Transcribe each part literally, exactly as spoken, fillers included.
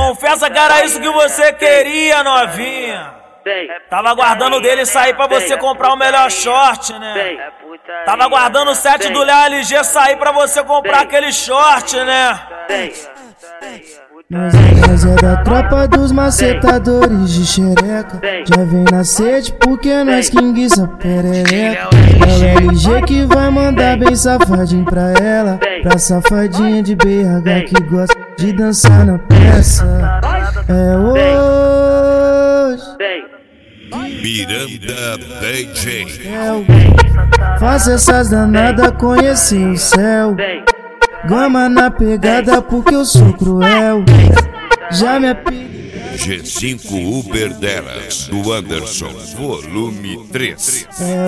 Confessa que era isso que você queria, novinha. Tava aguardando dele sair pra você comprar o melhor short, né? Tava aguardando o set do Léo L G sair pra você comprar aquele short, né? Nós é, nós é da tropa dos macetadores de xereca. Já vem na sede porque nós que enguiça perereca. É o L G que vai mandar bem safadinho pra ela. Pra safadinha de B H que gosta de dançar na peça. É hoje Miranda D J. Faça essas danadas conhecer o céu. Gama na pegada porque eu sou cruel. Já me apelidei G cinco Uber delas do Anderson, volume três. É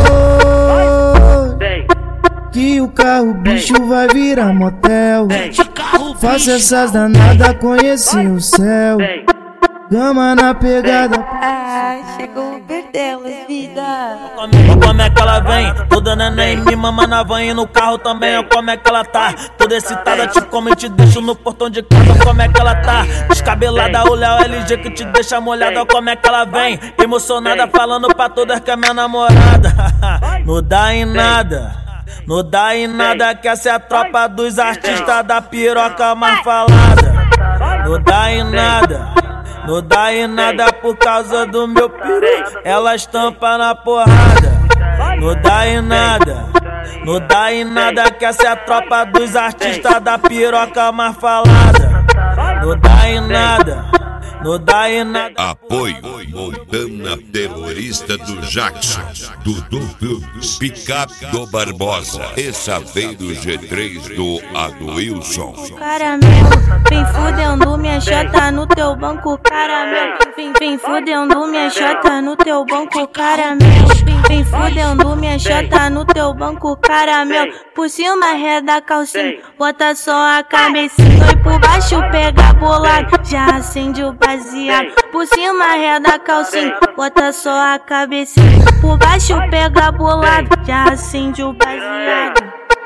hoje que o carro bicho vai virar motel. Faça essas danadas conhecer o céu. Gama na pegada. Ah, chegou o Uber delas, vida. Como, como é que ela vem? Toda neném me mama na van e no carro também. Ó, como é que ela tá? Toda excitada, te como e te deixo no portão de casa. Como é que ela tá? Descabelada, o Léo L G que te deixa molhada. Ó, como é que ela vem? Emocionada, falando pra todas que é minha namorada. Não dá em nada. Não dá em nada, que essa é a tropa dos artistas da piroca mais falada. Não dá em nada. Não dá em nada por causa do meu peru, ela estampa na porrada. Não dá em nada, não dá em nada, que essa é a tropa dos artistas da piroca mais falada. Não dá em nada, não dá em nada. Apoio Montana Terrorista do Jackson, Dudu Filmes, Picape do Barbosa, essa veio do G três do Aduilson. Caramelo, vem fudendo minha chota no teu banco, caramelo. Vem, vem fudendo minha chota no teu banco, caramelo. Vem, vem fudendo minha chota no teu banco, caramelo. Por cima reda calcinha, bota só a cabecinha e por baixo pega bolado, já acende o baseado. Por cima reda calcinha, bota só a cabecinha, por baixo pega bolado, já acende o baseado.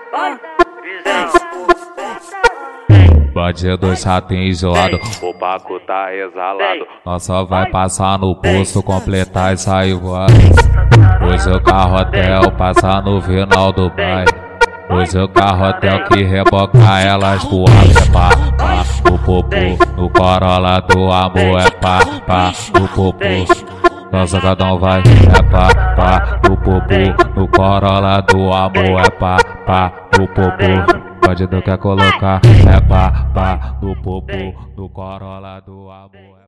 Bandido já tem isolado, o Paco tá exalado. Nós só vai passar no posto, completar e sair voado. Hoje o carro hotel passa no final do bairro. Hoje o carro hotel que reboca elas pro alto é pá, pá, o popô. No Corolla do amor é pá, pá, o popô. Nossa, cada um vai, é pá, pá, o popô. No Corolla do amor é pá, pá, o popô. Bandido quer colocar, é pá, pá, no popô. No Corolla do amor.